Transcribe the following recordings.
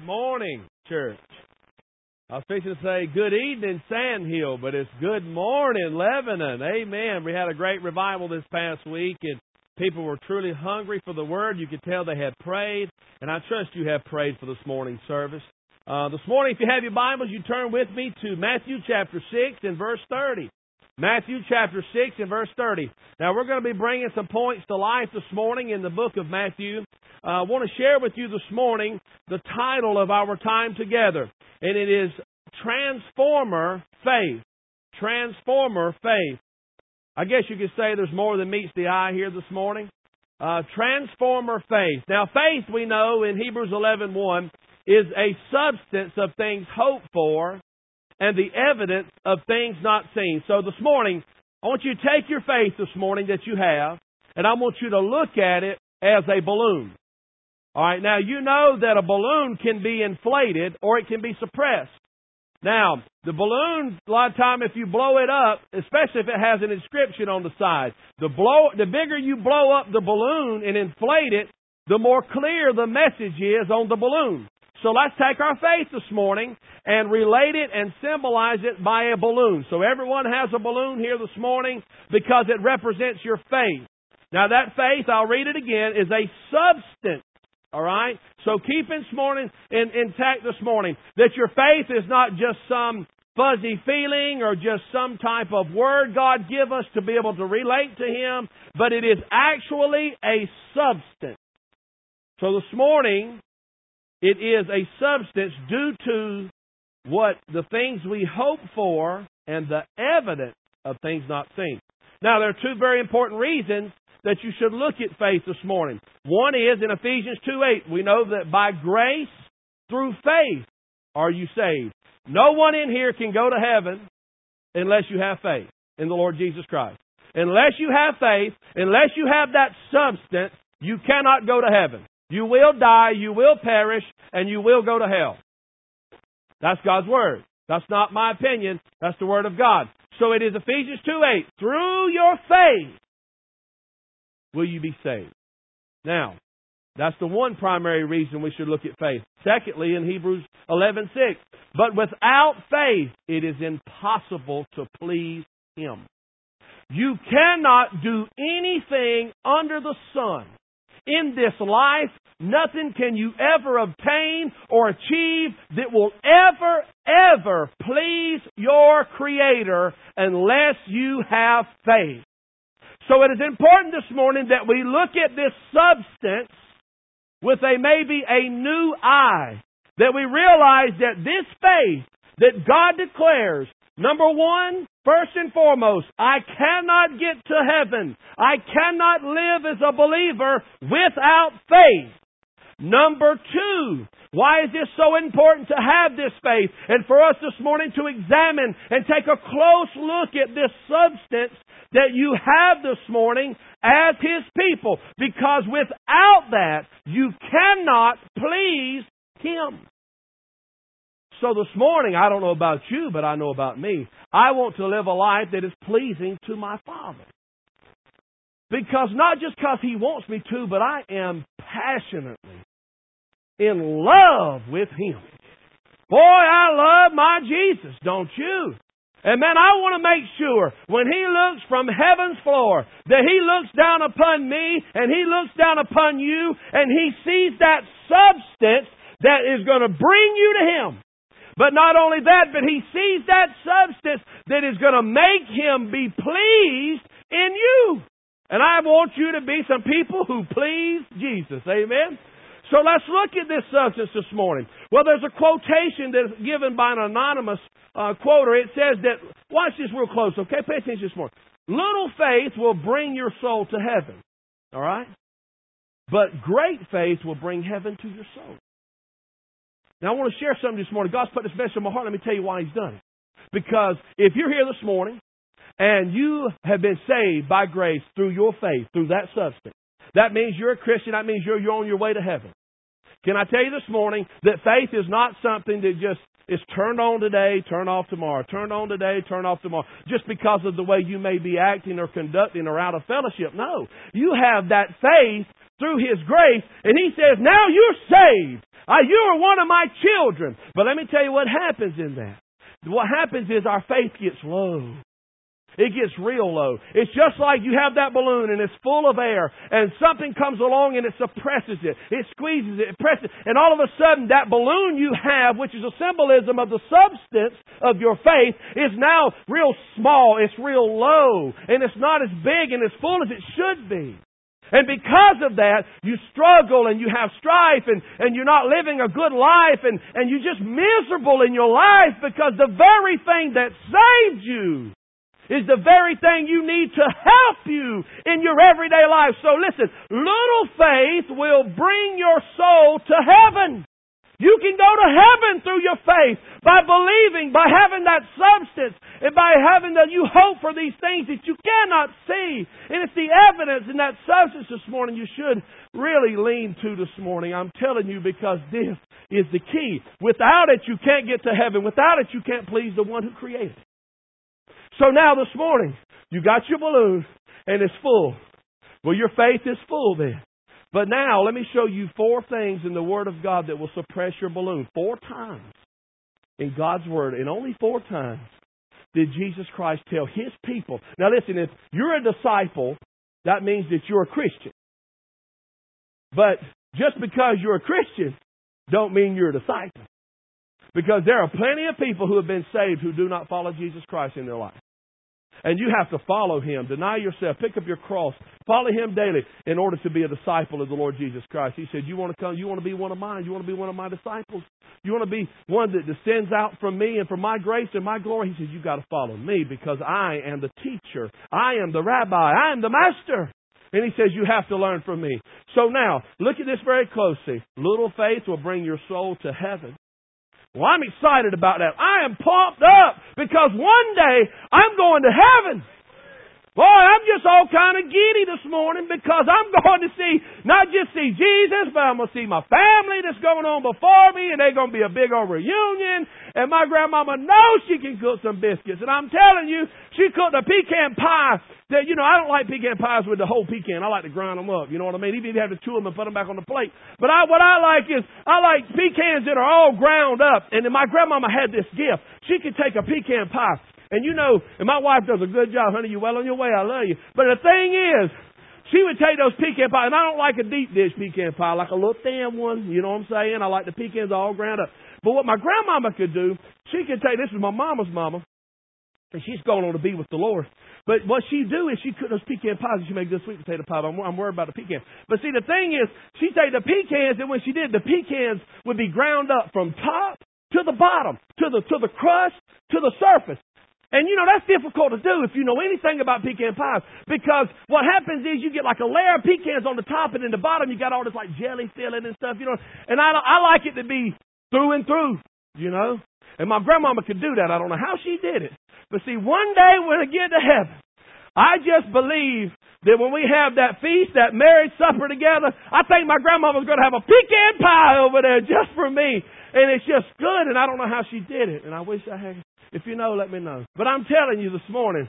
Good morning, church. I was fixing to say good evening, Sandhill, but it's good morning, Lebanon. Amen. We had a great revival this past week, and people were truly hungry for the Word. You could tell they had prayed, and I trust you have prayed for this morning's service. This morning, if you have your Bibles, you turn with me to Matthew chapter 6 and verse 30. Matthew chapter 6 and verse 30. Now, we're going to be bringing some points to life this morning in the book of Matthew. I want to share with you this morning the title of our time together, and it is Transformer Faith. Transformer Faith. I guess you could say there's more than meets the eye here this morning. Transformer Faith. Now, faith, we know in Hebrews 11:1, is a substance of things hoped for and the evidence of things not seen. So this morning, I want you to take your faith this morning that you have, and I want you to look at it as a balloon. All right, now you know that a balloon can be inflated or it can be suppressed. Now, the balloon, a lot of time if you blow it up, especially if it has an inscription on the side, the bigger you blow up the balloon and inflate it, the more clear the message is on the balloon. So let's take our faith this morning and relate it and symbolize it by a balloon. So everyone has a balloon here this morning because it represents your faith. Now that faith, I'll read it again, is a substance. All right? So keep this morning intact this morning that your faith is not just some fuzzy feeling or just some type of word God give us to be able to relate to Him, but it is actually a substance. So this morning, it is a substance due to what the things we hope for and the evidence of things not seen. Now, there are two very important reasons that you should look at faith this morning. One is in Ephesians 2:8, we know that by grace through faith are you saved. No one in here can go to heaven unless you have faith in the Lord Jesus Christ. Unless you have faith, unless you have that substance, you cannot go to heaven. You will die, you will perish, and you will go to hell. That's God's Word. That's not my opinion. That's the Word of God. So it is Ephesians 2:8. Through your faith will you be saved. Now, that's the one primary reason we should look at faith. Secondly, in Hebrews 11:6, but without faith it is impossible to please Him. You cannot do anything under the sun. In this life, nothing can you ever obtain or achieve that will ever please your Creator unless you have faith. So it is important this morning that we look at this substance with maybe a new eye. That we realize that this faith that God declares, number one, first and foremost, I cannot get to heaven. I cannot live as a believer without faith. Number two, why is this so important to have this faith? And for us this morning to examine and take a close look at this substance that you have this morning as His people. Because without that, you cannot please Him. So this morning, I don't know about you, but I know about me. I want to live a life that is pleasing to my Father. Because not just because He wants me to, but I am passionately in love with Him. Boy, I love my Jesus, don't you? And man, I want to make sure when He looks from heaven's floor that He looks down upon me and He looks down upon you and He sees that substance that is going to bring you to Him. But not only that, but He sees that substance that is going to make Him be pleased in you. And I want you to be some people who please Jesus. Amen? So let's look at this substance this morning. Well, there's a quotation that's given by an anonymous quoter. It says that, watch this real close, okay? Pay attention this morning. Little faith will bring your soul to heaven. All right? But great faith will bring heaven to your soul. Now, I want to share something this morning. God's put this message in my heart. Let me tell you why He's done it. Because if you're here this morning and you have been saved by grace through your faith, through that substance, that means you're a Christian. That means you're on your way to heaven. Can I tell you this morning that faith is not something that just is turned on today, turned off tomorrow, turned on today, turned off tomorrow, just because of the way you may be acting or conducting or out of fellowship. No. You have that faith through His grace, and He says, now you're saved. You are one of my children. But let me tell you what happens in that. What happens is our faith gets low. It gets real low. It's just like you have that balloon and it's full of air and something comes along and it suppresses it. It squeezes it, it presses it. And all of a sudden that balloon you have, which is a symbolism of the substance of your faith, is now real small. It's real low. And it's not as big and as full as it should be. And because of that, you struggle and you have strife and you're not living a good life and you're just miserable in your life because the very thing that saved you is the very thing you need to help you in your everyday life. So listen, little faith will bring your soul to heaven. You can go to heaven through your faith by believing, by having that substance, and by having that you hope for these things that you cannot see. And it's the evidence in that substance this morning you should really lean to this morning. I'm telling you, because this is the key. Without it, you can't get to heaven. Without it, you can't please the one who created it. So now this morning, you got your balloon and it's full. Well, your faith is full then. But now, let me show you 4 things in the Word of God that will suppress your balloon. 4 times in God's Word, and only 4 times did Jesus Christ tell His people. Now listen, if you're a disciple, that means that you're a Christian. But just because you're a Christian, don't mean you're a disciple. Because there are plenty of people who have been saved who do not follow Jesus Christ in their life. And you have to follow Him. Deny yourself. Pick up your cross. Follow Him daily in order to be a disciple of the Lord Jesus Christ. He said, you want to come? You want to be one of mine? You want to be one of my disciples? You want to be one that descends out from me and from my grace and my glory? He says, you've got to follow me because I am the teacher. I am the rabbi. I am the master. And He says, you have to learn from me. So now, look at this very closely. Little faith will bring your soul to heaven. Well, I'm excited about that. I am pumped up because one day I'm going to heaven. Boy, I'm just all kind of giddy this morning because I'm going to see, not just see Jesus, but I'm going to see my family that's going on before me, and they're going to be a big old reunion. And my grandmama knows she can cook some biscuits. And I'm telling you, she cooked a pecan pie that, I don't like pecan pies with the whole pecan. I like to grind them up. You know what I mean? Even if you have to chew them and put them back on the plate. But what I like is, I like pecans that are all ground up. And then my grandmama had this gift. She could take a pecan pie. And and my wife does a good job, honey. You're well on your way. I love you. But the thing is, she would take those pecan pies, and I don't like a deep dish pecan pie, like a little thin one. You know what I'm saying? I like the pecans all ground up. But what my grandmama could do, she could take, this is my mama's mama, and she's going on to be with the Lord. But what she'd do is she'd cook those pecan pies, and she'd make good sweet potato pie. I'm worried about the pecan. But see, the thing is, she'd take the pecans, and when she did, the pecans would be ground up from top to the bottom, to the crust, to the surface. And that's difficult to do if you know anything about pecan pies. Because what happens is you get like a layer of pecans on the top, and in the bottom you got all this like jelly filling and stuff, And I like it to be through and through, And my grandmama could do that. I don't know how she did it. But see, one day when I get to heaven, I just believe that when we have that feast, that marriage supper together, I think my grandmama's going to have a pecan pie over there just for me. And it's just good, and I don't know how she did it. And I wish I had. If you know, let me know. But I'm telling you this morning,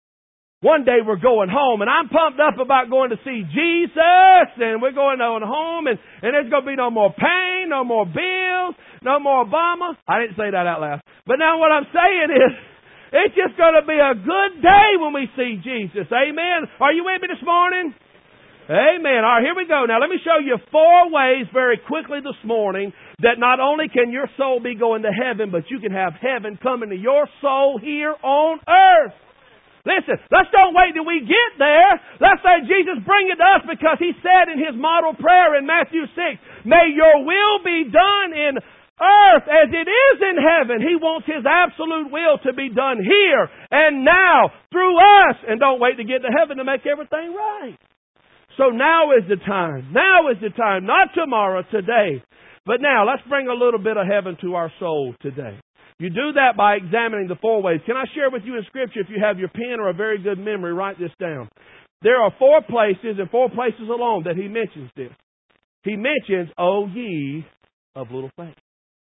one day we're going home, and I'm pumped up about going to see Jesus, and we're going on home, and there's going to be no more pain, no more bills, no more Obama. I didn't say that out loud. But now what I'm saying is, it's just going to be a good day when we see Jesus. Amen. Are you with me this morning? Amen. All right, here we go. Now, let me show you 4 ways very quickly this morning that not only can your soul be going to heaven, but you can have heaven come into your soul here on earth. Listen, let's don't wait till we get there. Let's say Jesus bring it to us because He said in His model prayer in Matthew 6, may your will be done in earth as it is in heaven. He wants His absolute will to be done here and now through us. And don't wait to get to heaven to make everything right. So now is the time. Now is the time. Not tomorrow, today. But now, let's bring a little bit of heaven to our soul today. You do that by examining the 4 ways. Can I share with you in Scripture, if you have your pen or a very good memory, write this down. There are 4 places, and 4 places alone, that He mentions this. He mentions, O ye of little faith.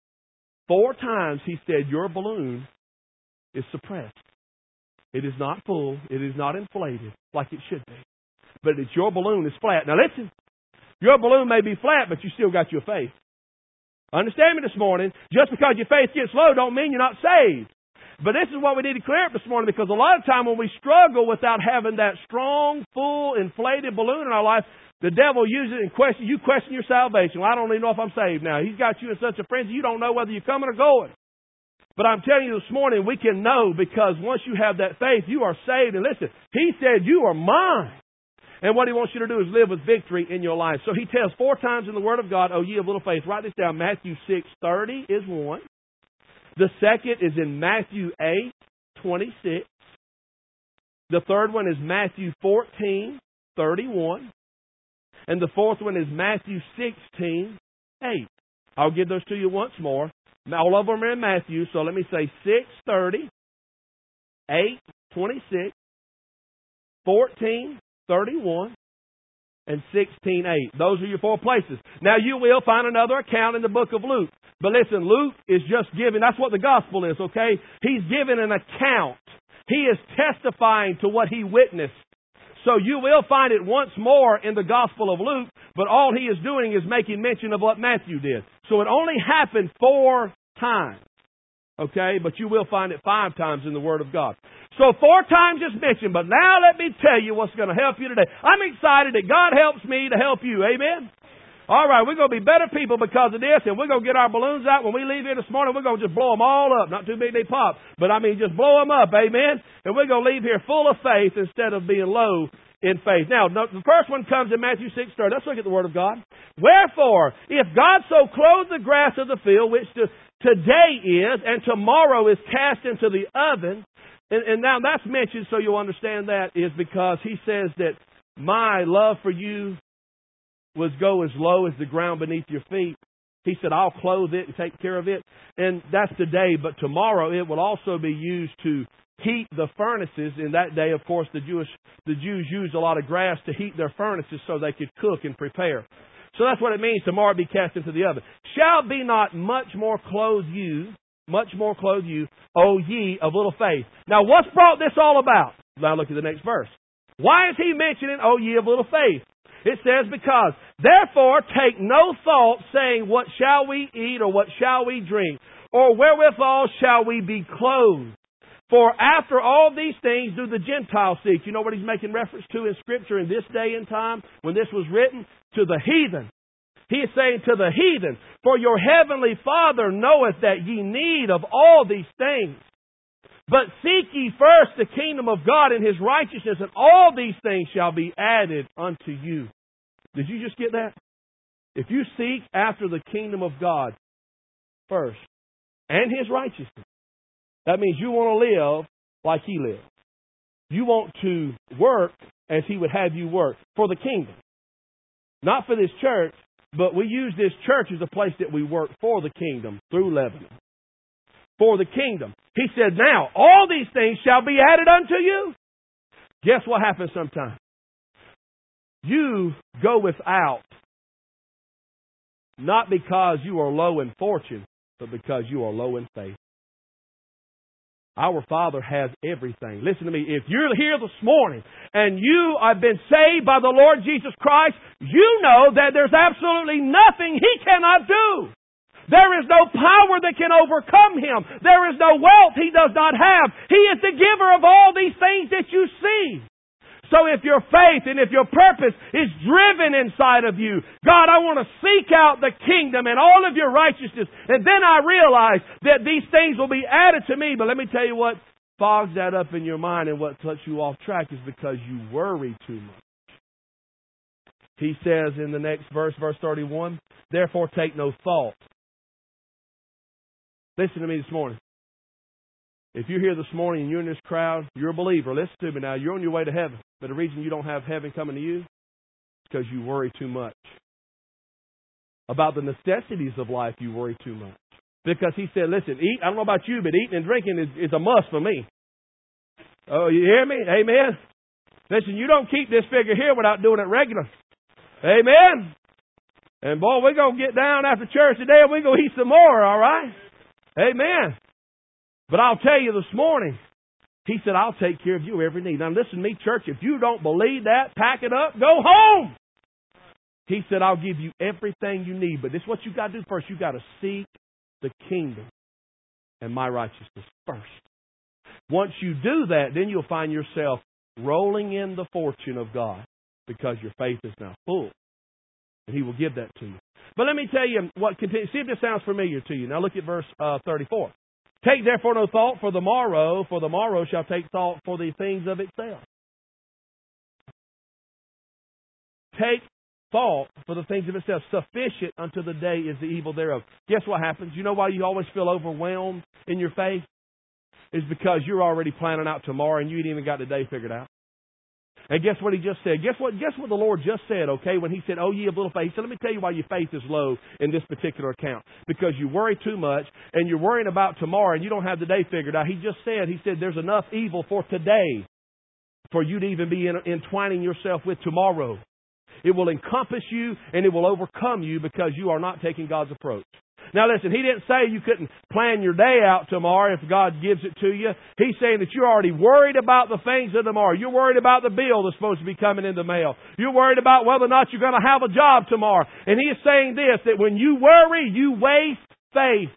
4 times He said, your balloon is suppressed. It is not full. It is not inflated like it should be. But it's your balloon is flat. Now listen, your balloon may be flat, but you still got your faith. Understand me this morning. Just because your faith gets low don't mean you're not saved. But this is what we need to clear up this morning, because a lot of time when we struggle without having that strong, full, inflated balloon in our life, the devil uses it and you question your salvation. Well, I don't even know if I'm saved now. He's got you in such a frenzy you don't know whether you're coming or going. But I'm telling you this morning, we can know, because once you have that faith, you are saved. And listen, He said, you are mine. And what He wants you to do is live with victory in your life. So He tells 4 times in the Word of God, "O ye of little faith." Write this down. Matthew 6:30 is one. The second is in Matthew 8:26. The third one is Matthew 14:31. And the fourth one is Matthew 16:8. I'll give those to you once more. All of them are in Matthew, so let me say 6:30, 8:26, 14:31, and 16:8. Those are your 4 places. Now you will find another account in the book of Luke. But listen, Luke is just giving, that's what the gospel is, okay? He's giving an account. He is testifying to what he witnessed. So you will find it once more in the Gospel of Luke, but all he is doing is making mention of what Matthew did. So it only happened 4 times. Okay? But you will find it 5 times in the Word of God. So 4 times is mentioned, but now let me tell you what's going to help you today. I'm excited that God helps me to help you. Amen? All right, we're going to be better people because of this, and we're going to get our balloons out. When we leave here this morning, we're going to just blow them all up. Not too big they pop, but I mean just blow them up, amen? And we're going to leave here full of faith instead of being low in faith. Now, the first one comes in Matthew 6:30. Let's look at the Word of God. "Wherefore, if God so clothe the grass of the field, which today is, and tomorrow is cast into the oven," and now that's mentioned so you'll understand that, is because He says that my love for you was go as low as the ground beneath your feet. He said, I'll clothe it and take care of it. And that's today, but tomorrow it will also be used to heat the furnaces. In that day, of course, the Jews used a lot of grass to heat their furnaces so they could cook and prepare. So that's what it means, tomorrow be cast into the oven. "Shall be not much more clothe you, O ye of little faith." Now, what's brought this all about? Now look at the next verse. Why is He mentioning, O ye of little faith? It says, "Because therefore take no thought, saying, what shall we eat, or what shall we drink, or wherewithal shall we be clothed? For after all these things do the Gentiles seek." You know what He's making reference to in Scripture in this day and time when this was written? To the heathen. He is saying to the heathen, "For your heavenly Father knoweth that ye need of all these things. But seek ye first the kingdom of God and His righteousness, and all these things shall be added unto you." Did you just get that? If you seek after the kingdom of God first and His righteousness, that means you want to live like He lived. You want to work as He would have you work for the kingdom. Not for this church, but we use this church as a place that we work for the kingdom through Lebanon. For the kingdom. He said, now, all these things shall be added unto you. Guess what happens sometimes? You go without, not because you are low in fortune, but because you are low in faith. Our Father has everything. Listen to me. If you're here this morning and you have been saved by the Lord Jesus Christ, you know that there's absolutely nothing He cannot do. There is no power that can overcome Him. There is no wealth He does not have. He is the giver of all these things that you see. So if your faith and if your purpose is driven inside of you, God, I want to seek out the kingdom and all of your righteousness. And then I realize that these things will be added to me. But let me tell you what fogs that up in your mind and what sets you off track is because you worry too much. He says in the next verse, verse 31, "Therefore take no thought." Listen to me this morning. If you're here this morning and you're in this crowd, you're a believer. Listen to me now. You're on your way to heaven. But the reason you don't have heaven coming to you is because you worry too much. About the necessities of life, you worry too much. Because He said, listen, eat. I don't know about you, but eating and drinking is a must for me. Oh, you hear me? Amen. Listen, you don't keep this figure here without doing it regular. Amen. And boy, we're going to get down after church today and we're going to eat some more, all right? Amen. But I'll tell you this morning, He said, I'll take care of your every need. Now listen to me, church, if you don't believe that, pack it up, go home. He said, I'll give you everything you need. But this is what you got to do first. You got to seek the kingdom and my righteousness first. Once you do that, then you'll find yourself rolling in the fortune of God because your faith is now full. And He will give that to you. But let me tell you what continues. See if this sounds familiar to you. Now look at verse 34. Take therefore no thought for the morrow shall take thought for the things of itself. Take thought for the things of itself. Sufficient unto the day is the evil thereof. Guess what happens? You know why you always feel overwhelmed in your faith? It's because you're already planning out tomorrow and you ain't even got the day figured out. And guess what He just said? Guess what the Lord just said, okay, when He said, oh, ye of little faith. He said, let me tell you why your faith is low in this particular account. Because you worry too much and you're worrying about tomorrow and you don't have the day figured out. He said, there's enough evil for today for you to even be entwining yourself with tomorrow. It will encompass you and it will overcome you because you are not taking God's approach. Now listen, He didn't say you couldn't plan your day out tomorrow if God gives it to you. He's saying that you're already worried about the things of tomorrow. You're worried about the bill that's supposed to be coming in the mail. You're worried about whether or not you're going to have a job tomorrow. And He is saying this, that when you worry, you waste faith.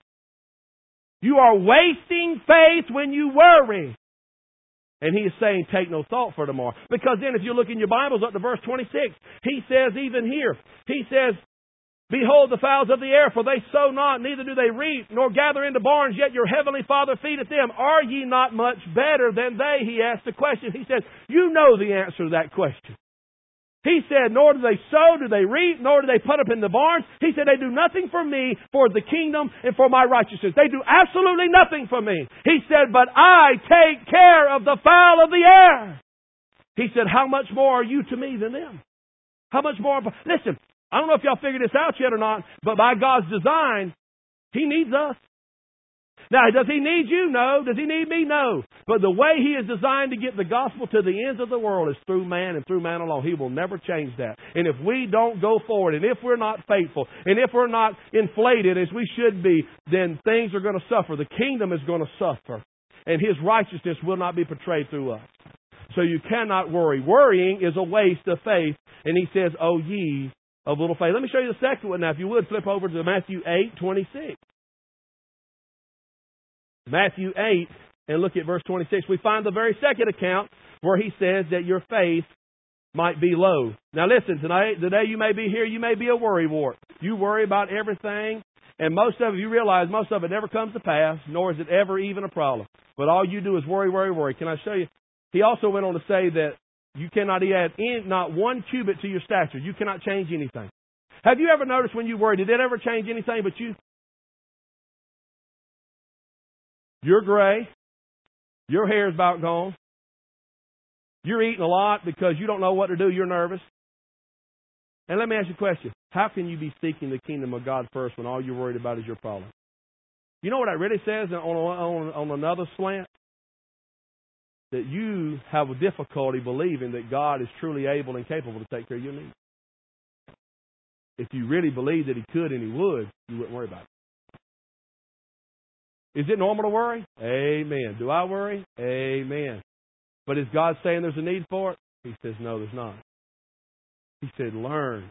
You are wasting faith when you worry. And He is saying, take no thought for tomorrow. Because then if you look in your Bibles up to verse 26, He says even here, He says, behold the fowls of the air, for they sow not, neither do they reap, nor gather into barns, yet your heavenly Father feedeth them. Are ye not much better than they? He asked the question. He said, you know the answer to that question. He said, nor do they sow, do they reap, nor do they put up in the barns. He said, they do nothing for me, for the kingdom, and for my righteousness. They do absolutely nothing for me. He said, but I take care of the fowl of the air. He said, how much more are you to me than them? How much more? Listen, I don't know if y'all figured this out yet or not, but by God's design, He needs us. Now, does He need you? No. Does He need me? No. But the way He is designed to get the gospel to the ends of the world is through man and through man alone. He will never change that. And if we don't go forward, and if we're not faithful, and if we're not inflated as we should be, then things are going to suffer. The kingdom is going to suffer. And His righteousness will not be portrayed through us. So you cannot worry. Worrying is a waste of faith. And He says, oh ye of little faith. Let me show you the second one now. If you would, flip over to Matthew 8:26. Matthew 8, and look at verse 26. We find the very second account where He says that your faith might be low. Now listen, today you may be here, you may be a worrywart. You worry about everything, and most of it, you realize most of it never comes to pass, nor is it ever even a problem. But all you do is worry, worry, worry. Can I show you? He also went on to say that you cannot add not one cubit to your stature. You cannot change anything. Have you ever noticed when you worry, did it ever change anything but you? You're gray. Your hair's about gone. You're eating a lot because you don't know what to do. You're nervous. And let me ask you a question. How can you be seeking the kingdom of God first when all you're worried about is your problem? You know what that really says on another slant? That you have a difficulty believing that God is truly able and capable to take care of your needs. If you really believe that He could and He would, you wouldn't worry about it. Is it normal to worry? Amen. Do I worry? Amen. But is God saying there's a need for it? He says, no, there's not. He said, learn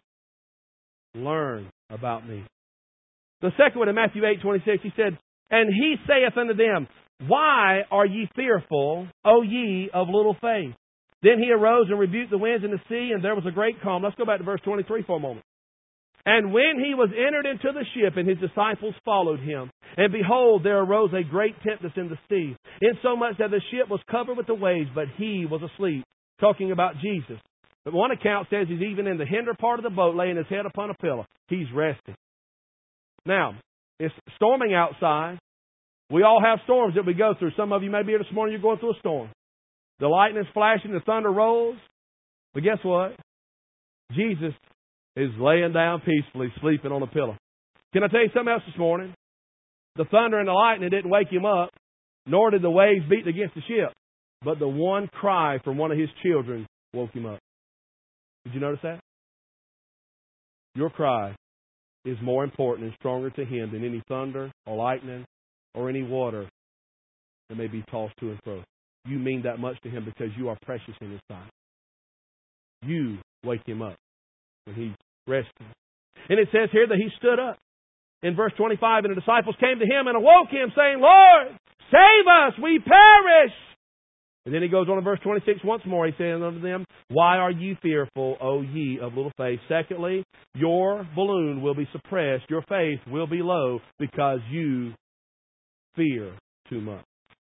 about me. The second one in Matthew 8:26, He said, and He saith unto them, why are ye fearful, O ye of little faith? Then He arose and rebuked the winds and the sea, and there was a great calm. Let's go back to verse 23 for a moment. And when He was entered into the ship, and His disciples followed Him, and behold, there arose a great tempest in the sea, insomuch that the ship was covered with the waves, but He was asleep. Talking about Jesus. But one account says He's even in the hinder part of the boat, laying His head upon a pillow. He's resting. Now, it's storming outside. We all have storms that we go through. Some of you may be here this morning, you're going through a storm. The lightning's flashing, the thunder rolls. But guess what? Jesus is laying down peacefully, sleeping on a pillow. Can I tell you something else this morning? The thunder and the lightning didn't wake Him up, nor did the waves beat against the ship. But the one cry from one of His children woke Him up. Did you notice that? Your cry is more important and stronger to Him than any thunder or lightning or any water that may be tossed to and fro. You mean that much to Him because you are precious in His sight. You wake Him up when He's resting. And it says here that he stood up. In verse 25, and the disciples came to him and awoke him, saying, Lord, save us, we perish. And then he goes on in verse 26 once more. He says unto them, why are ye fearful, O ye of little faith? Secondly, your balloon will be suppressed. Your faith will be low because you fear too much.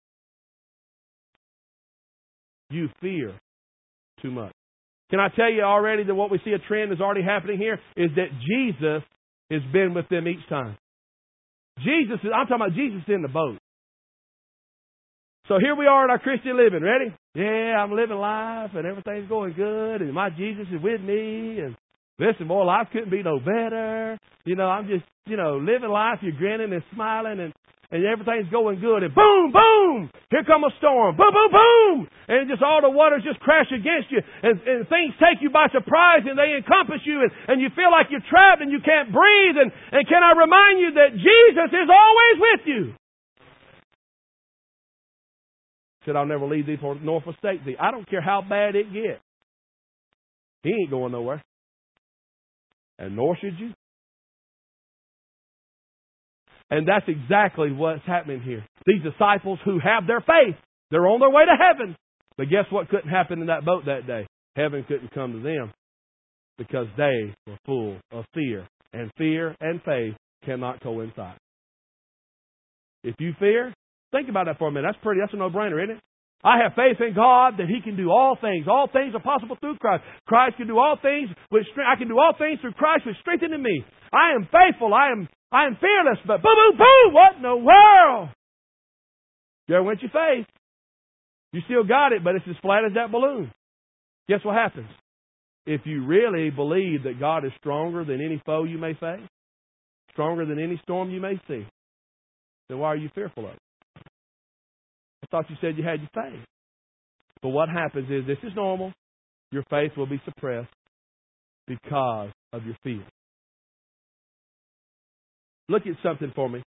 You fear too much. Can I tell you already that what we see a trend is already happening here is that Jesus has been with them each time. I'm talking about Jesus in the boat. So here we are in our Christian living. Ready? Yeah, I'm living life and everything's going good and my Jesus is with me. And listen, boy, life couldn't be no better. I'm just, living life. You're grinning and smiling and everything's going good. And boom, boom, here come a storm. Boom, boom, boom. And just all the waters just crash against you. And things take you by surprise and they encompass you. And you feel like you're trapped and you can't breathe. And can I remind you that Jesus is always with you? Said, I'll never leave thee nor forsake thee. I don't care how bad it gets. He ain't going nowhere. And nor should you. And that's exactly what's happening here. These disciples who have their faith, they're on their way to heaven. But guess what couldn't happen in that boat that day? Heaven couldn't come to them because they were full of fear. And fear and faith cannot coincide. If you fear, think about that for a minute. That's a no-brainer, isn't it? I have faith in God that He can do all things. All things are possible through Christ. Christ can do all things with strength. I can do all things through Christ which strengthens me. I am faithful. I am fearless. But boom, boom, boom! What in the world? There went your faith. You still got it, but it's as flat as that balloon. Guess what happens? If you really believe that God is stronger than any foe you may face, stronger than any storm you may see, then why are you fearful of it? I thought you said you had your faith. But what happens is, this is normal. Your faith will be suppressed because of your fear. Look at something for me.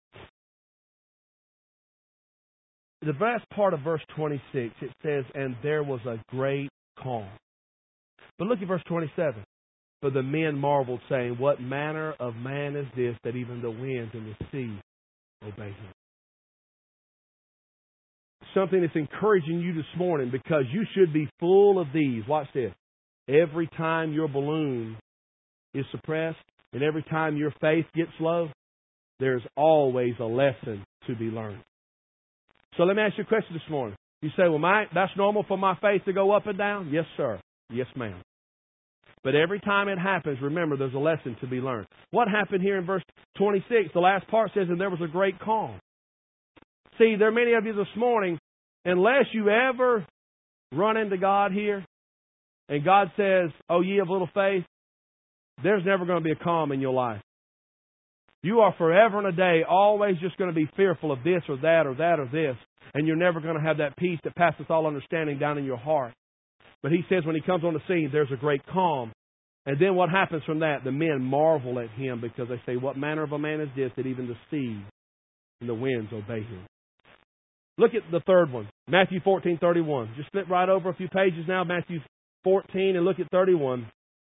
The last part of verse 26, it says, and there was a great calm. But look at verse 27. For the men marveled, saying, what manner of man is this, that even the winds and the sea obey him? Something that's encouraging you this morning, because you should be full of these. Watch this. Every time your balloon is suppressed and every time your faith gets low, there's always a lesson to be learned. So let me ask you a question this morning. You say, well, that's normal for my faith to go up and down? Yes, sir. Yes, ma'am. But every time it happens, remember, there's a lesson to be learned. What happened here in verse 26? The last part says, and there was a great calm. See, there are many of you this morning, unless you ever run into God here, and God says, oh, ye of little faith, there's never going to be a calm in your life. You are forever and a day always just going to be fearful of this or that or that or this, and you're never going to have that peace that passeth all understanding down in your heart. But He says when He comes on the scene, there's a great calm. And then what happens from that? The men marvel at Him because they say, what manner of a man is this, that even the sea and the winds obey Him? Look at the third one, Matthew 14:31. Just flip right over a few pages now, Matthew 14, and look at 31.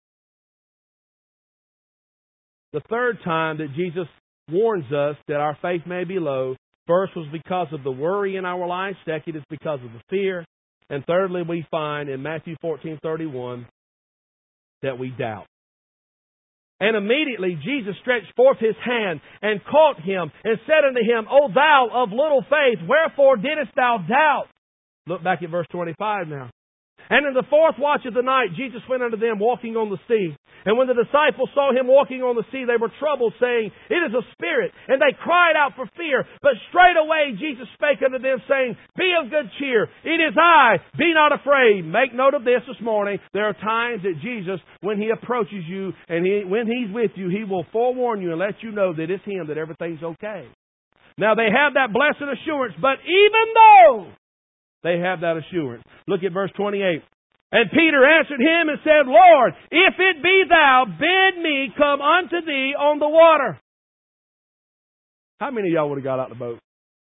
The third time that Jesus warns us that our faith may be low, first was because of the worry in our lives. Second is because of the fear. And thirdly, we find in Matthew 14:31 that we doubt. And immediately Jesus stretched forth His hand and caught him and said unto him, O thou of little faith, wherefore didst thou doubt? Look back at verse 25 now. And in the fourth watch of the night, Jesus went unto them walking on the sea. And when the disciples saw Him walking on the sea, they were troubled, saying, It is a spirit. And they cried out for fear. But straightway Jesus spake unto them, saying, Be of good cheer. It is I. Be not afraid. Make note of this morning. There are times that Jesus, when He approaches you and when He's with you, He will forewarn you and let you know that it's Him, that everything's okay. Now they have that blessed assurance, but even though they have that assurance. Look at verse 28. And Peter answered Him and said, Lord, if it be Thou, bid me come unto Thee on the water. How many of y'all would have got out of the boat?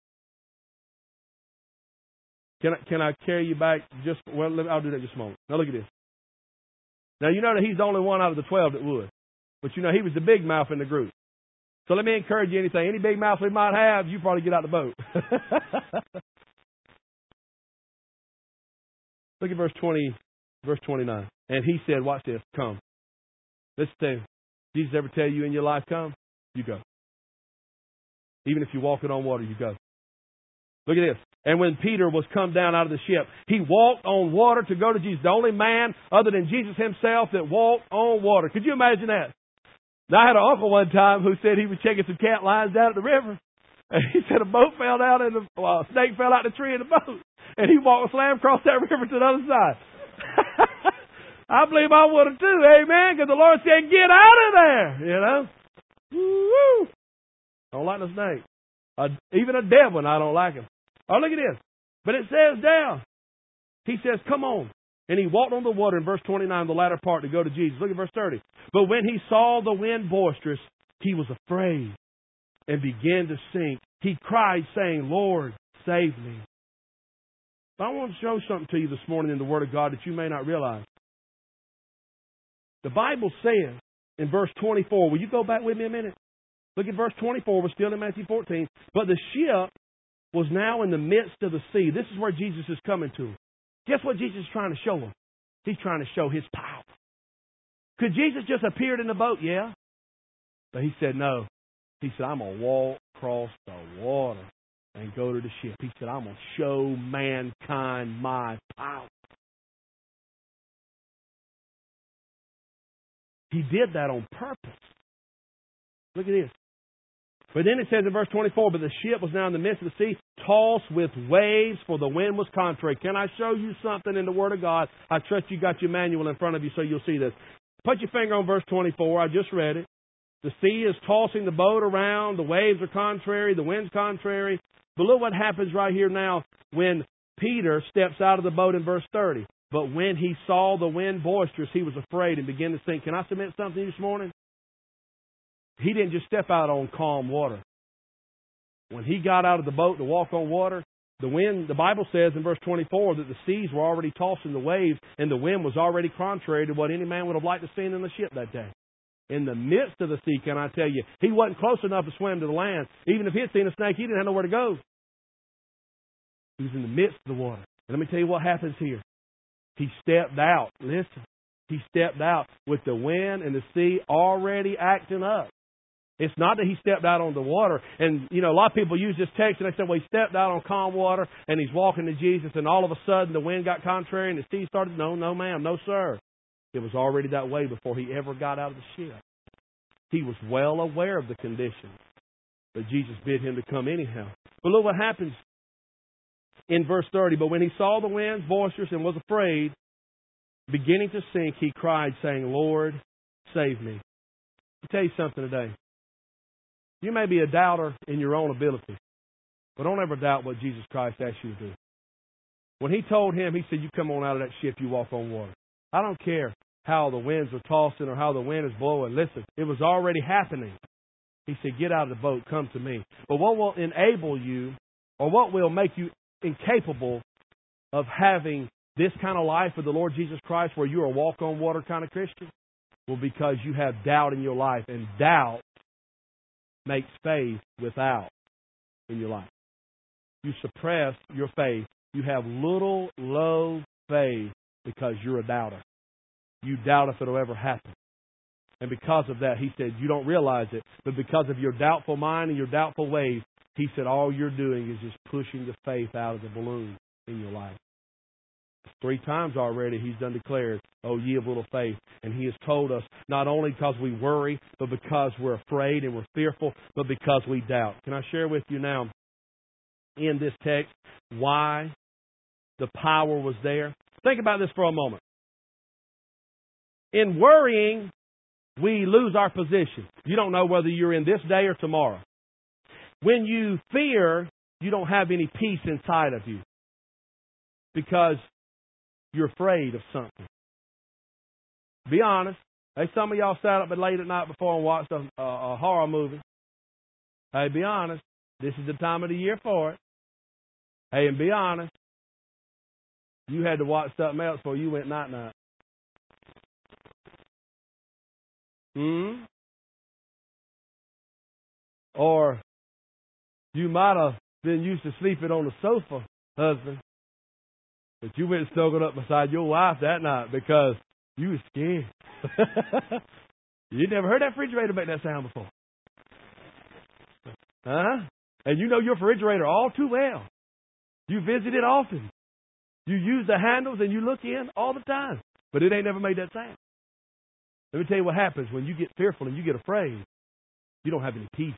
Can I carry you back I'll do that just a moment. Now look at this. Now you know that he's the only one out of the 12 that would. But you know, he was the big mouth in the group. So let me encourage you anything. Any big mouth we might have, you probably get out of the boat. Look at verse 29. And he said, watch this, come. Listen to him. Jesus ever tell you in your life, come? You go. Even if you're walking on water, you go. Look at this. And when Peter was come down out of the ship, he walked on water to go to Jesus. The only man other than Jesus himself that walked on water. Could you imagine that? Now, I had an uncle one time who said he was checking some cat lines down at the river. And he said a boat fell down and a snake fell out the tree in the boat. And he walked slam across that river to the other side. I believe I would have too, amen, because the Lord said, get out of there, you know. Woo-woo. Don't like the snake. Even a dead one, I don't like him. Oh, look at this. But it says down. He says, come on. And he walked on the water in verse 29, the latter part, to go to Jesus. Look at verse 30. But when he saw the wind boisterous, he was afraid and began to sink. He cried, saying, Lord, save me. But I want to show something to you this morning in the Word of God that you may not realize. The Bible says in verse 24, will you go back with me a minute? Look at verse 24. We're still in Matthew 14. But the ship was now in the midst of the sea. This is where Jesus is coming to. Guess what Jesus is trying to show them? He's trying to show His power. Could Jesus just appeared in the boat? Yeah. But He said no. He said, I'm going to walk across the water and go to the ship. He said, I'm going to show mankind my power. He did that on purpose. Look at this. But then it says in verse 24, but the ship was now in the midst of the sea, tossed with waves, for the wind was contrary. Can I show you something in the Word of God? I trust you got your manual in front of you so you'll see this. Put your finger on verse 24. I just read it. The sea is tossing the boat around. The waves are contrary. The wind's contrary. But look what happens right here now when Peter steps out of the boat in verse 30. But when he saw the wind boisterous, he was afraid and began to sink. Can I submit something to you this morning? He didn't just step out on calm water. When he got out of the boat to walk on water, the wind, the Bible says in verse 24 that the seas were already tossing the waves and the wind was already contrary to what any man would have liked to see in the ship that day. In the midst of the sea, can I tell you, he wasn't close enough to swim to the land. Even if he had seen a snake, he didn't have nowhere to go. He was in the midst of the water. And let me tell you what happens here. He stepped out. Listen. He stepped out with the wind and the sea already acting up. It's not that he stepped out on the water. And, you know, a lot of people use this text and they say, well, he stepped out on calm water and he's walking to Jesus and all of a sudden the wind got contrary and the sea started. No, ma'am. No, sir. It was already that way before he ever got out of the ship. He was well aware of the conditions. But Jesus bid him to come anyhow. But look what happens in verse 30. But when he saw the winds boisterous and was afraid, beginning to sink, he cried, saying, Lord, save me. I'll tell you something today. You may be a doubter in your own ability, but don't ever doubt what Jesus Christ asked you to do. When he told him, he said, you come on out of that ship, you walk on water. I don't care how the winds are tossing or how the wind is blowing. Listen, it was already happening. He said, get out of the boat, come to me. But what will enable you, or what will make you incapable of having this kind of life with the Lord Jesus Christ where you're a walk-on-water kind of Christian? Well, because you have doubt in your life, and doubt makes faith without in your life. You suppress your faith. You have little, low faith because you're a doubter. You doubt if it'll ever happen. And because of that, he said, you don't realize it, but because of your doubtful mind and your doubtful ways, he said, all you're doing is just pushing the faith out of the balloon in your life. 3 times already he's done declared, oh, ye of little faith. And he has told us not only because we worry, but because we're afraid and we're fearful, but because we doubt. Can I share with you now in this text why the power was there? Think about this for a moment. In worrying, we lose our position. You don't know whether you're in this day or tomorrow. When you fear, you don't have any peace inside of you because you're afraid of something. Be honest. Hey, some of y'all sat up late at night before and watched a horror movie. Hey, be honest. This is the time of the year for it. Hey, and be honest. You had to watch something else before you went night-night. Or you might have been used to sleeping on the sofa, husband, but you went and snuggled up beside your wife that night because you were scared. You never heard that refrigerator make that sound before. Huh? And you know your refrigerator all too well. You visit it often. You use the handles and you look in all the time. But it ain't never made that sound. Let me tell you what happens when you get fearful and you get afraid. You don't have any peace.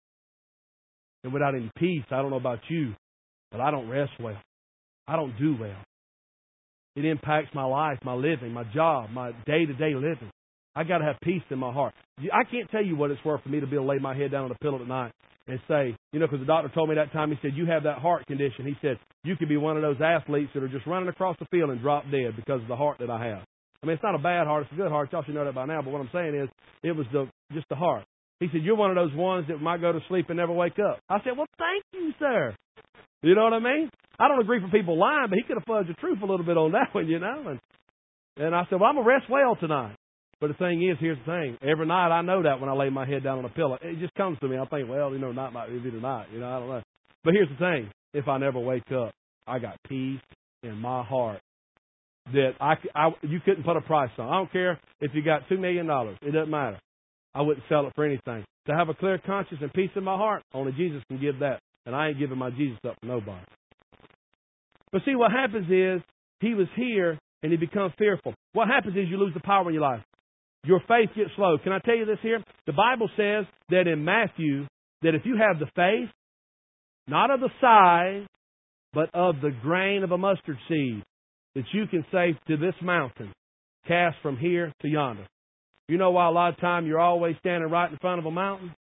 And without any peace, I don't know about you, but I don't rest well. I don't do well. It impacts my life, my living, my job, my day-to-day living. I got to have peace in my heart. I can't tell you what it's worth for me to be able to lay my head down on a pillow at night and say, because the doctor told me that time, he said, you have that heart condition. He said, you could be one of those athletes that are just running across the field and drop dead because of the heart that I have. I mean, it's not a bad heart. It's a good heart. Y'all should know that by now. But what I'm saying is, it was just the heart. He said, you're one of those ones that might go to sleep and never wake up. I said, well, thank you, sir. You know what I mean? I don't agree for people lying, but he could have fudged the truth a little bit on that one, And I said, well, I'm going to rest well tonight. But the thing is, here's the thing. Every night I know that when I lay my head down on a pillow. It just comes to me. I think, well, night might be tonight. I don't know. But here's the thing. If I never wake up, I got peace in my heart that you couldn't put a price on. I don't care if you got $2 million. It doesn't matter. I wouldn't sell it for anything. To have a clear conscience and peace in my heart, only Jesus can give that. And I ain't giving my Jesus up for nobody. But see, what happens is, he was here and he becomes fearful. What happens is you lose the power in your life. Your faith gets slow. Can I tell you this here? The Bible says that in Matthew, that if you have the faith, not of the size, but of the grain of a mustard seed, that you can say to this mountain, cast from here to yonder. You know why a lot of time you're always standing right in front of a mountain?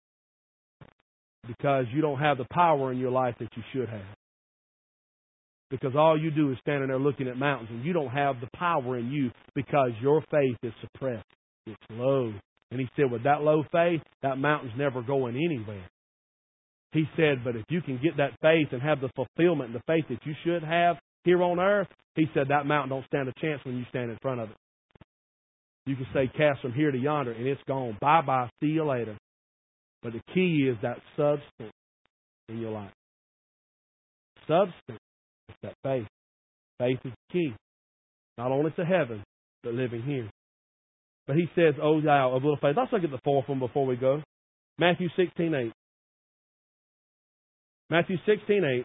Because you don't have the power in your life that you should have. Because all you do is standing there looking at mountains, and you don't have the power in you because your faith is suppressed. It's low. And he said, with that low faith, that mountain's never going anywhere. He said, but if you can get that faith and have the fulfillment and the faith that you should have here on earth, he said that mountain don't stand a chance when you stand in front of it. You can say, cast from here to yonder, and it's gone. Bye-bye. See you later. But the key is that substance in your life. Substance is that faith. Faith is the key. Not only to heaven, but living here. But he says, oh, thou of little faith. Let's look at the fourth one before we go. Matthew 16:8. Matthew 16:8.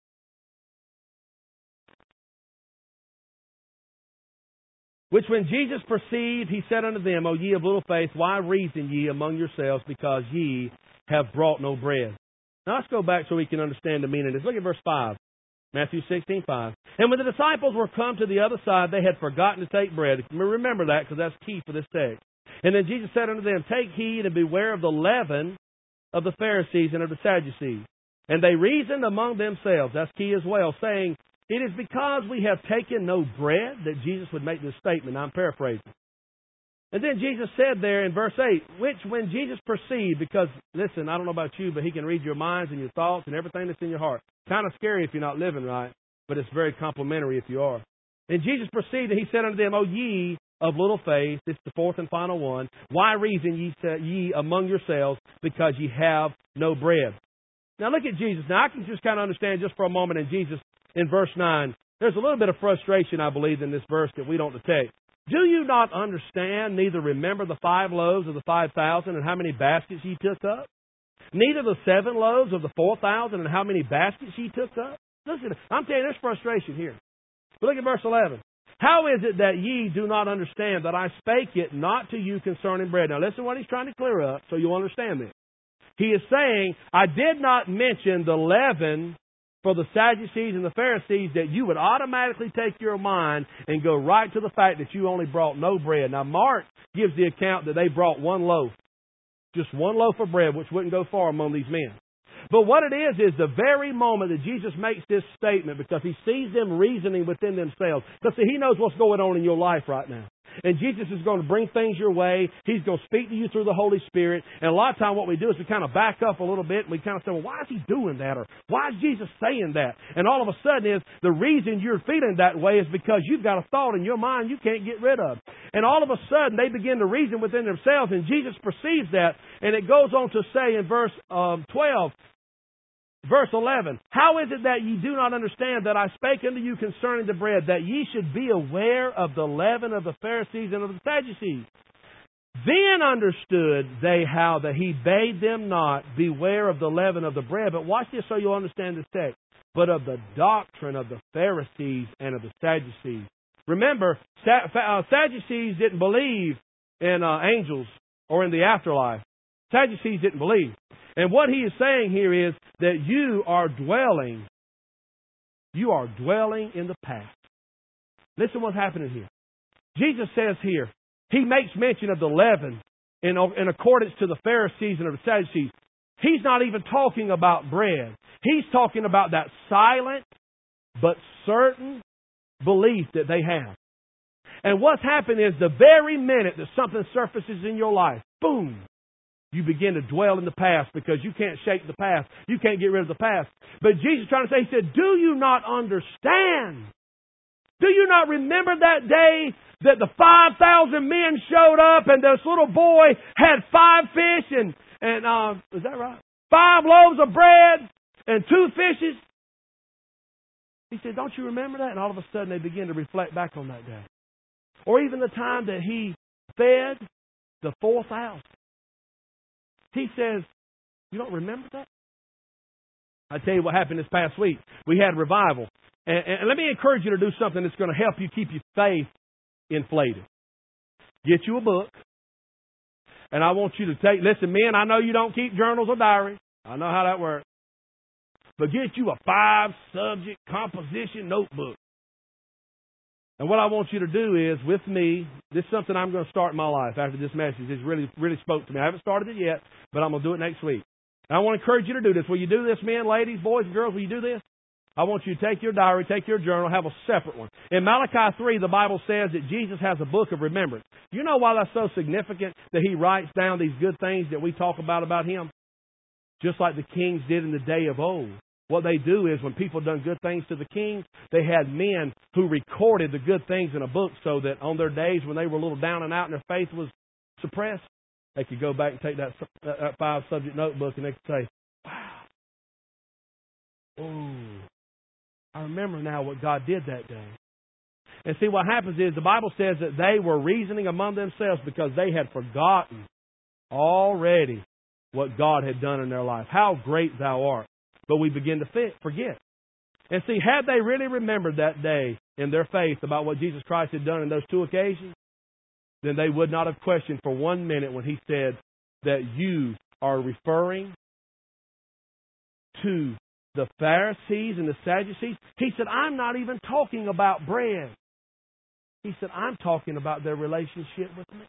Which when Jesus perceived, he said unto them, O ye of little faith, why reason ye among yourselves, because ye have brought no bread? Now let's go back so we can understand the meaning of this. Look at verse 5. Matthew 16:5. And when the disciples were come to the other side, they had forgotten to take bread. Remember that, because that's key for this text. And then Jesus said unto them, take heed and beware of the leaven of the Pharisees and of the Sadducees. And they reasoned among themselves, that's key as well, saying, it is because we have taken no bread that Jesus would make this statement. I'm paraphrasing. And then Jesus said there in verse 8, which when Jesus perceived, because, listen, I don't know about you, but he can read your minds and your thoughts and everything that's in your heart. Kind of scary if you're not living right, but it's very complimentary if you are. And Jesus perceived, and he said unto them, O ye of little faith, this is the fourth and final one, why reason ye among yourselves, because ye have no bread? Now look at Jesus. Now I can just kind of understand just for a moment in Jesus, in verse 9, there's a little bit of frustration, I believe, in this verse that we don't detect. Do you not understand, neither remember the 5 loaves of the 5,000 and how many baskets ye took up? Neither the 7 loaves of the 4,000 and how many baskets ye took up? Listen, I'm telling you, there's frustration here. But look at verse 11. How is it that ye do not understand that I spake it not to you concerning bread? Now listen what he's trying to clear up so you'll understand this. He is saying, I did not mention the leaven for the Sadducees and the Pharisees that you would automatically take your mind and go right to the fact that you only brought no bread. Now Mark gives the account that they brought 1 loaf. Just 1 loaf of bread, which wouldn't go far among these men. But what it is the very moment that Jesus makes this statement, because he sees them reasoning within themselves. Because see, he knows what's going on in your life right now. And Jesus is going to bring things your way. He's going to speak to you through the Holy Spirit. And a lot of time what we do is we kind of back up a little bit and we kind of say, well, why is he doing that? Or why is Jesus saying that? And all of a sudden is the reason you're feeling that way is because you've got a thought in your mind you can't get rid of. And all of a sudden, they begin to reason within themselves, and Jesus perceives that. And it goes on to say in verse 12, verse 11, how is it that ye do not understand that I spake unto you concerning the bread, that ye should be aware of the leaven of the Pharisees and of the Sadducees? Then understood they how that he bade them not beware of the leaven of the bread. But watch this so you'll understand this text. But of the doctrine of the Pharisees and of the Sadducees. Remember, Sadducees didn't believe in angels or in the afterlife. Sadducees didn't believe. And what he is saying here is that you are dwelling in the past. Listen what's happening here. Jesus says here, he makes mention of the leaven in accordance to the Pharisees and of the Sadducees. He's not even talking about bread. He's talking about that silent but certain belief that they have. And what's happened is the very minute that something surfaces in your life, boom, you begin to dwell in the past because you can't shake the past. You can't get rid of the past. But Jesus is trying to say, he said, do you not understand? Do you not remember that day that the 5,000 men showed up and this little boy had 5 fish and is that right? 5 loaves of bread and 2 fishes? He said, don't you remember that? And all of a sudden they begin to reflect back on that day. Or even the time that he fed the 4,000. He says, you don't remember that? I tell you what happened this past week. We had revival. And let me encourage you to do something that's going to help you keep your faith inflated. Get you a book. And I want you to listen, men, I know you don't keep journals or diaries. I know how that works. But get you a 5-subject composition notebook. And what I want you to do is, with me, this is something I'm going to start in my life after this message. It's really, really spoke to me. I haven't started it yet, but I'm going to do it next week. And I want to encourage you to do this. Will you do this, men, ladies, boys, and girls? Will you do this? I want you to take your diary, take your journal, have a separate one. In Malachi 3, the Bible says that Jesus has a book of remembrance. You know why that's so significant that he writes down these good things that we talk about him? Just like the kings did in the day of old. What they do is when people done good things to the king, they had men who recorded the good things in a book so that on their days when they were a little down and out and their faith was suppressed, they could go back and take that 5-subject notebook and they could say, wow, oh, I remember now what God did that day. And see, what happens is the Bible says that they were reasoning among themselves because they had forgotten already what God had done in their life. How great thou art. But we begin to forget. And see, had they really remembered that day in their faith about what Jesus Christ had done in those 2 occasions, then they would not have questioned for 1 minute when he said that you are referring to the Pharisees and the Sadducees. He said, I'm not even talking about bread. He said, I'm talking about their relationship with me.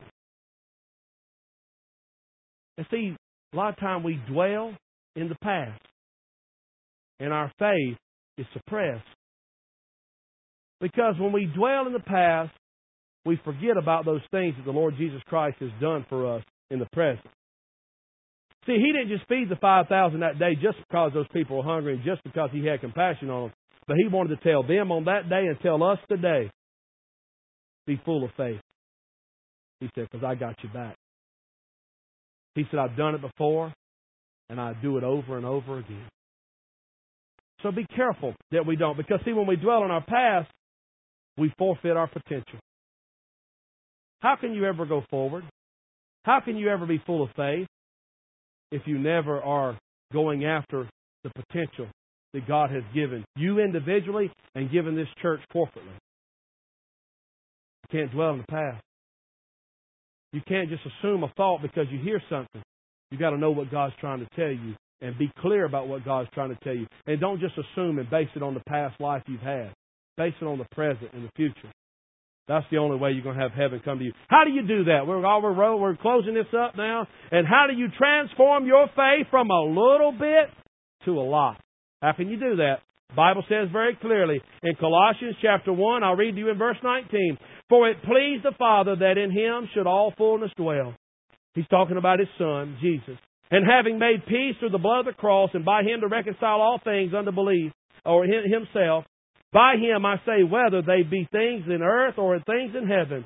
And see, a lot of time we dwell in the past. And our faith is suppressed. Because when we dwell in the past, we forget about those things that the Lord Jesus Christ has done for us in the present. See, he didn't just feed the 5,000 that day just because those people were hungry and just because he had compassion on them. But he wanted to tell them on that day and tell us today, be full of faith. He said, because I got you back. He said, I've done it before and I do it over and over again. So be careful that we don't. Because, see, when we dwell on our past, we forfeit our potential. How can you ever go forward? How can you ever be full of faith if you never are going after the potential that God has given you individually and given this church corporately? You can't dwell in the past. You can't just assume a thought because you hear something. You've got to know what God's trying to tell you. And be clear about what God's trying to tell you. And don't just assume and base it on the past life you've had. Base it on the present and the future. That's the only way you're going to have heaven come to you. How do you do that? We're closing this up now. And how do you transform your faith from a little bit to a lot? How can you do that? The Bible says very clearly in Colossians chapter 1, I'll read to you in verse 19. For it pleased the Father that in Him should all fullness dwell. He's talking about His Son, Jesus. And having made peace through the blood of the cross, and by Him to reconcile all things unto belief, or Himself, by Him I say, whether they be things in earth or things in heaven,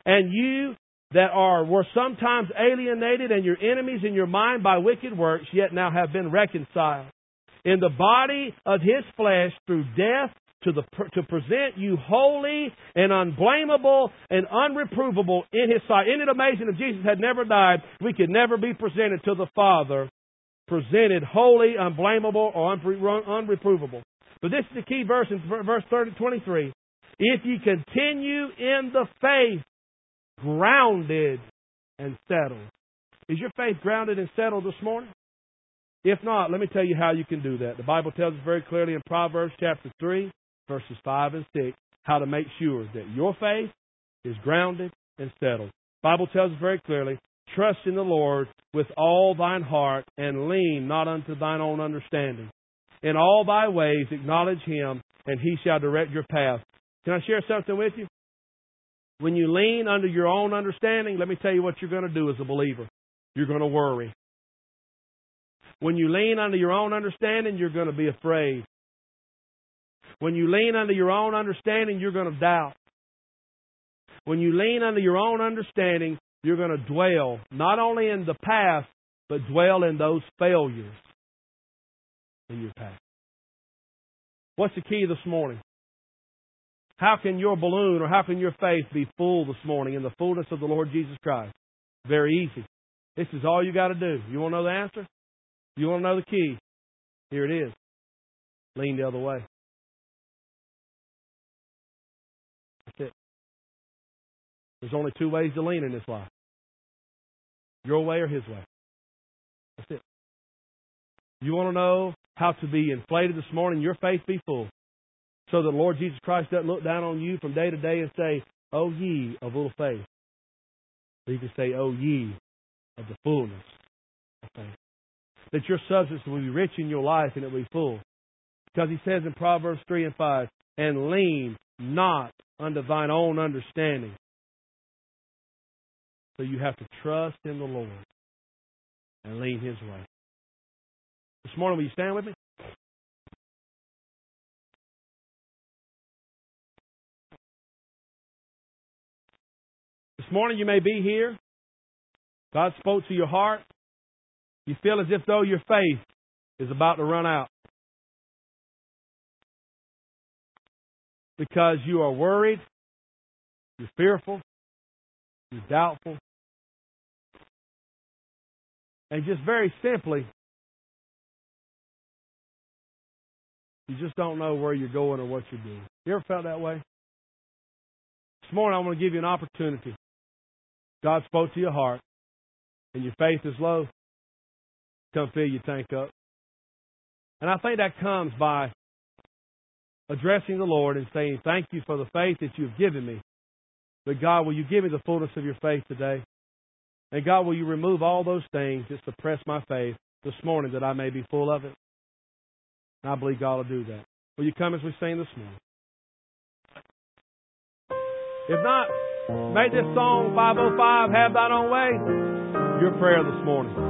And you were sometimes alienated and your enemies in your mind by wicked works, yet now have been reconciled in the body of His flesh through death to present you holy and unblameable and unreprovable in His sight. Isn't it amazing if Jesus had never died, we could never be presented to the Father, presented holy, unblameable, or unreprovable. But this is the key verse in verse 23. If ye continue in the faith, grounded and settled. Is your faith grounded and settled this morning? If not, let me tell you how you can do that. The Bible tells us very clearly in Proverbs chapter 3, verses 5 and 6, how to make sure that your faith is grounded and settled. The Bible tells us very clearly, trust in the Lord with all thine heart and lean not unto thine own understanding. In all thy ways acknowledge Him, and He shall direct your path. Can I share something with you? When you lean under your own understanding, let me tell you what you're going to do as a believer. You're going to worry. When you lean under your own understanding, you're going to be afraid. When you lean under your own understanding, you're going to doubt. When you lean under your own understanding, you're going to dwell not only in the past, but dwell in those failures in your past. What's the key this morning? How can your balloon or how can your faith be full this morning in the fullness of the Lord Jesus Christ? Very easy. This is all you got to do. You want to know the answer? You want to know the key? Here it is. Lean the other way. That's it. There's only two ways to lean in this life. Your way or His way. That's it. You want to know how to be inflated this morning, your faith be full, so that the Lord Jesus Christ doesn't look down on you from day to day and say, "O ye of little faith." But He can say, "O ye of the fullness of faith." That your substance will be rich in your life and it will be full. Because He says in Proverbs 3 and 5, "And lean not unto thine own understanding." So you have to trust in the Lord and lean His way. This morning, will you stand with me? This morning you may be here. God spoke to your heart. You feel as if though your faith is about to run out. Because you are worried, you're fearful, you're doubtful. And just very simply, you just don't know where you're going or what you're doing. You ever felt that way? This morning I want to give you an opportunity. God spoke to your heart and your faith is low. Come fill your tank up. And I think that comes by addressing the Lord and saying, "Thank you for the faith that you've given me. But God, will you give me the fullness of your faith today? And God, will you remove all those things that suppress my faith this morning that I may be full of it?" And I believe God will do that. Will you come as we sing this morning? If not, make this song 505, "Have Thine Own Way," your prayer this morning.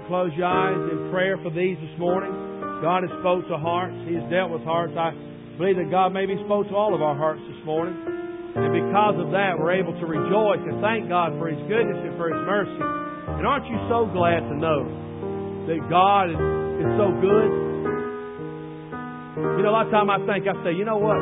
heart, close your eyes in prayer for these this morning. God has spoke to hearts. He has dealt with hearts. I believe that God maybe spoke to all of our hearts this morning. And because of that, we're able to rejoice and thank God for His goodness and for His mercy. And aren't you so glad to know that God is so good? You know, a lot of time I say, you know what?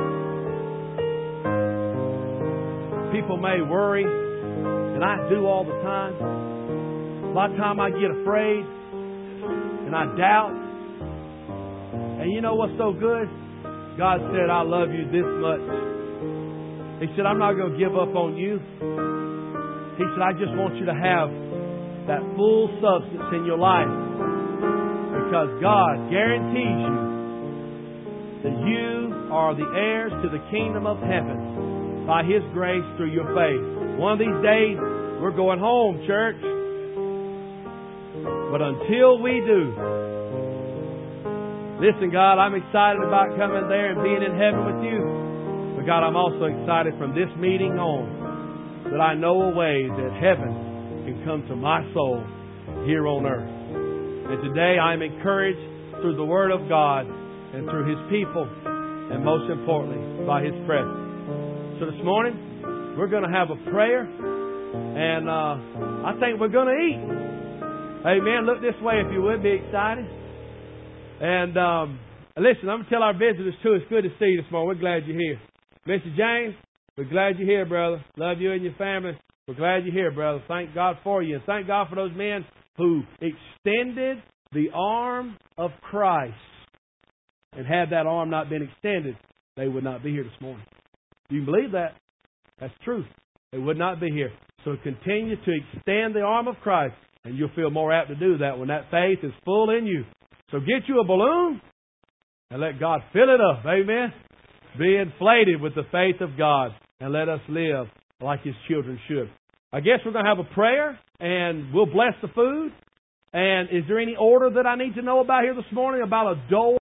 People may worry, and I do all the time. A lot of time I get afraid, and I doubt. And you know what's so good? God said, I love you this much. He said, I'm not going to give up on you. He said, I just want you to have that full substance in your life. Because God guarantees you that you are the heirs to the kingdom of heaven by His grace through your faith. One of these days, we're going home, church. But until we do, listen, God, I'm excited about coming there and being in heaven with you. But God, I'm also excited from this meeting on that I know a way that heaven can come to my soul here on earth. And today I'm encouraged through the Word of God and through His people, and most importantly, by His presence. So this morning, we're going to have a prayer, and I think we're going to eat. Amen. Look this way if you would. Be excited. And listen, I'm going to tell our visitors too, it's good to see you this morning. We're glad you're here. Mr. James, we're glad you're here, brother. Love you and your family. We're glad you're here, brother. Thank God for you. And thank God for those men who extended the arm of Christ. And had that arm not been extended, they would not be here this morning. You can believe that? That's truth. They would not be here. So continue to extend the arm of Christ, and you'll feel more apt to do that when that faith is full in you. So get you a balloon and let God fill it up. Amen. Be inflated with the faith of God and let us live like His children should. I guess we're going to have a prayer and we'll bless the food. And is there any order that I need to know about here this morning about a door?